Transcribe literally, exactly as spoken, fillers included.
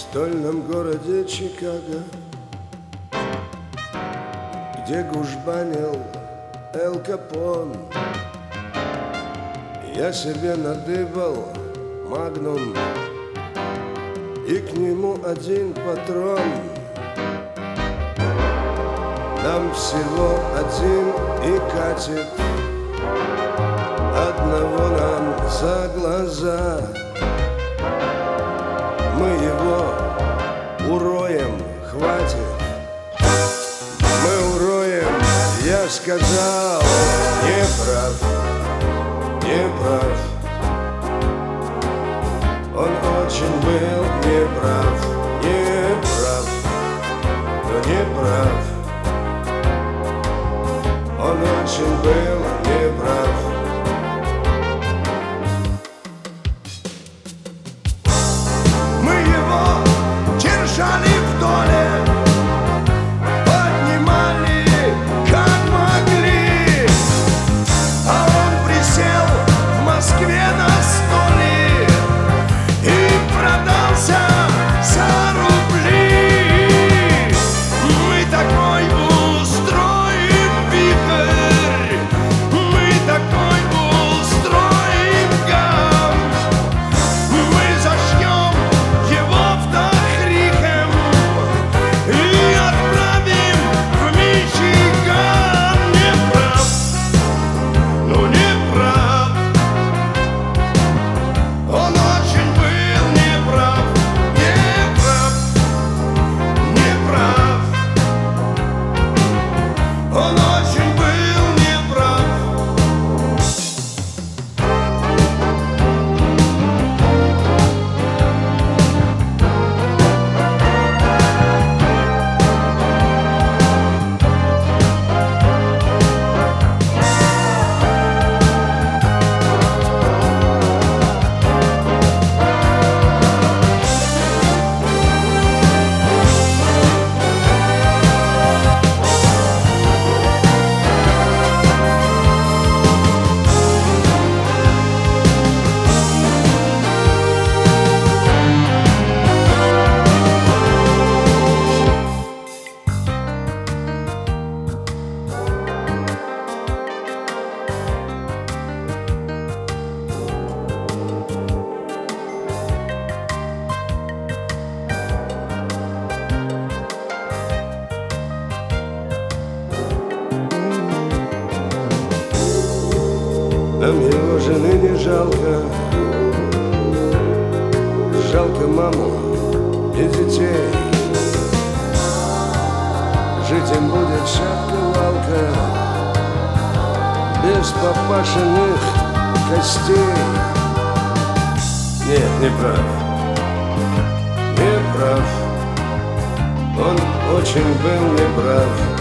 стольном городе Чикаго, где гужбанил Эль Капон, я себе надыбал магнум и к нему один патрон. Нам всего один и катит, одного нам за глаза. Мы его уроем, хватит. Мы уроем, я сказал, не прав, не прав. Он очень был неправ, не прав, но не прав. Он очень был неправ. Мы его держали в доле, поднимали как могли, а он присел в Москве на столе и продался за рубли. Мы такой устроим вихрь, мы такой устроим гам. Мы зашьем его в Дахрихем и отправим в Мичиган. Не прав, ну не прав. Он очень был неправ, неправ, неправ. Он очень был неправ. Нам его жены не жалко, жалко маму и детей. Жить им будет шапка-валка, без папашиных костей. Нет, не прав, не прав. Он очень был неправ.